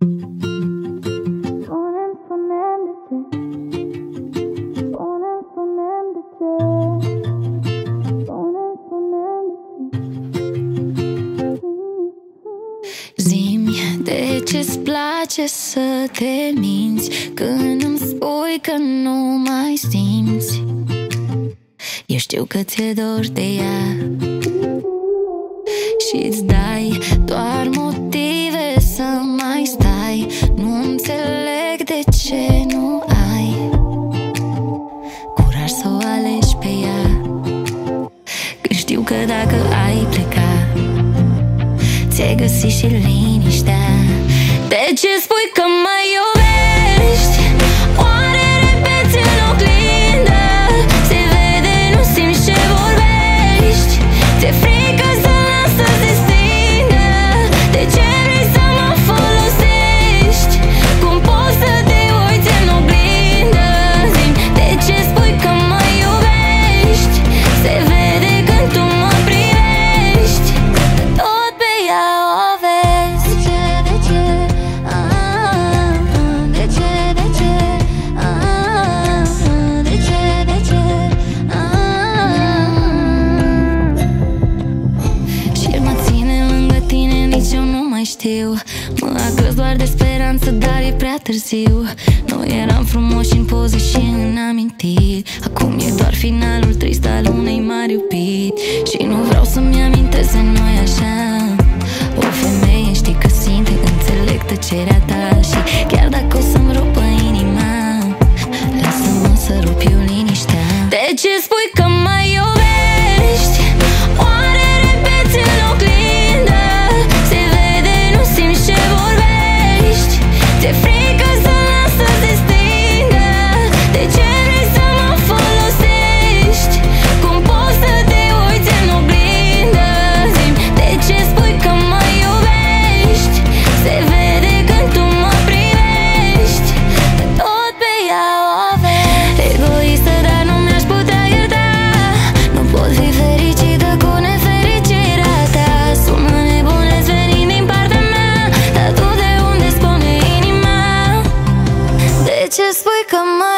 Spune-mi, spune-mi de ce. Spune-mi, spune-mi de ce. Spune-mi, spune-mi de ce. Zi-mi, de ce-ți place să te minți când îmi spui că nu mai simți? Eu știu că ți-e dor de ea și-ți dai doar motive să mai stai. Nu înțeleg de ce nu ai curaj să o alegi pe ea, că știu că dacă ai pleca, ți-ai găsit și liniștea. De ce spui că mă iubești? Oare repeți în oglindă? Se vede, nu simți ce vorbești. Ți-e frică să lasă să se stingă. De ce vrei să mă folosești? Cum poți să te uiți în oglindă? Zi-mi, de ce spui că mă iubești? Se vede când tu mă privești, tot pe ea o vezi. De ce? De ce? De ce? De ce? De ce? Și el mă ține lângă tine, nici eu nu mai știu. Mă agăs doar de speranță, dar e prea târziu. Noi eram frumoși în poze și în amintiri. Acum e doar finalul trist al unei mari iubiri. Și nu vreau să-mi amintesc de noi așa. O femeie, știi că simte, înțeleg tăcerea ta. Și chiar dacă o să-mi rupă inima, lasă-mă să rup eu liniștea. De ce spui că mă iubești? Oare repeți în oglindă? Se vede, nu simți ce vorbești. Ți-e frică să lasă să se stingă. De ce vrei să mă folosești? Cum poți să te uiți în oglindă? Zi-mi, de ce spui că mă iubești? Se vede când tu mă privești, tot pe ea o vezi. Egoistă, dar nu mi-aș putea ierta. Nu pot fi fericită cu nefericirea ta. Sună nebunesc venind din partea mea, dar tu de unde spune inima? De ce spui că mă